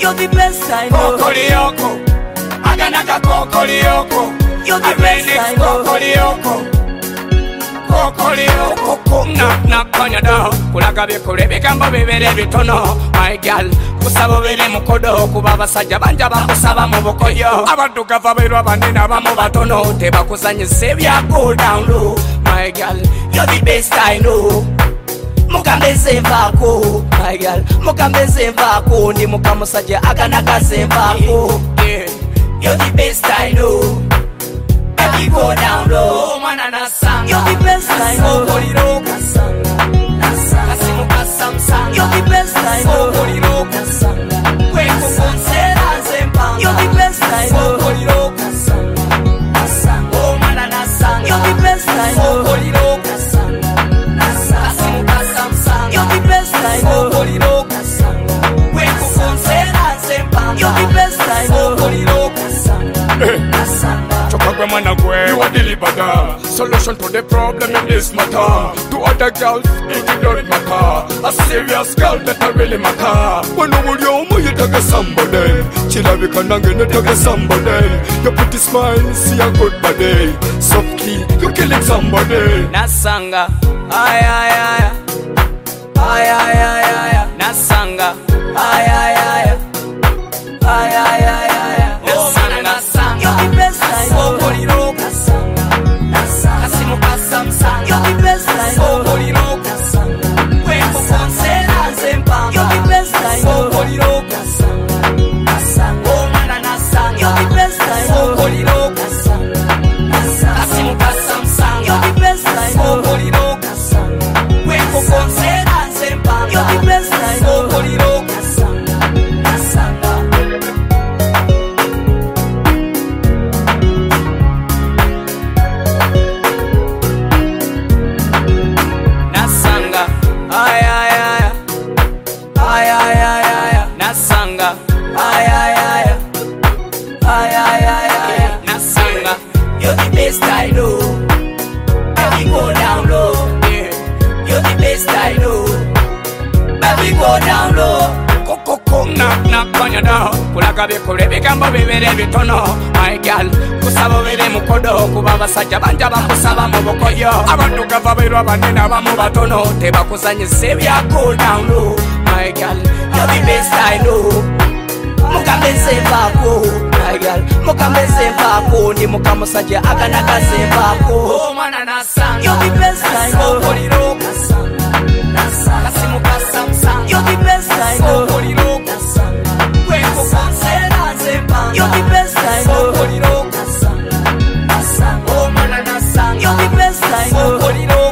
You're the best I know. Kokoriyoko, Aganaka Kokoriyoko. You're the best I know. Kokoriyoko, Kokoriyoko. Knock on your door. Kulaga bikure bigambo bibere bitono. My girl, kusaba bere mukodo. Kuba basajja banja bakusaba mu bukoyo. Abantu kava bero abanene abamu batono. Tebakusanyise bya go down low. My girl, you're the best I know. Mukambe semvako, my girl. Mukambe semvako, ndi mukamusajja akanaka semvako. You're the best I know. Baby go down low, mana nasanga. You're the best I know. Kokoriro kasanga, nasanga. Kasimu kasamsanga. You're the best I know. Kokoriro kasanga. Kweko konsera zempanga. You're the best I know. Kokoriro kasanga, nasanga. Oh mana nasanga. You're the best I know. Kokoriro kasanga, nasanga. Kasimu kasamsanga. You're the best I know. Kokoriro kasanga. Kweko konsera zempanga. You're the best I know. Kokoriro kasanga, nasanga. Chokagwe mana gwe, you are delivered. Solution to the problem in this matter. To other girls, it don't matter. A serious girl that I really matter. When you take somebody, chilla we can you take somebody. Your pretty smile, see a good body. Soft key, you killing somebody. Nasanga, ay ay ay, ay ay ay ay. Nasanga, ay ay ay, ay ay ay ay. Nasanga, You're the best I know. Kokoriro kasanga, nasanga. Kasimu kasamsanga. You're the best I know. Kokoriro kasanga. Kweko konsera zempanga. You're the best I know. Kokoriro kasanga, nasanga. Oh mana nasanga. You're the best I know. Kokoriro kasanga, nasanga. Kasimu kasamsanga. You're the best I know. Kokoriro kasanga. Kweko konsera zempanga. You're the best I know. Kokoriro kasanga, nasanga. Nasanga, ay ay ay, ay ay ay ay. Nasanga, ay ay ay, ay ay ay ay. Nasanga, you're the best I know. Baby go down low, yeah. You're the best I know. Baby go down low. Koko knock on your door. Kulaga bikure bigambo bibere bitono. My girl, kusaba bere mukodo. Kuba basajja banja bakusaba mu bukoyo. Abantu kava bero abanene abamu batono. Tebakusanyise bya go down low. My girl, you're the best I know. Mukambe semvako, my girl. Mukambe semvako, ndi mukamusajja akanaka semvako. Oh mana nasanga. You're the best I know. Kokoriro kasanga, nasanga. Kasimu kasamsanga. You're the best I know. Kokoriro kasanga. Kweko konsera zempanga. You're the best I know. Kokoriro kasanga, nasanga. Oh mana nasanga. You're the best I know. Kokoriro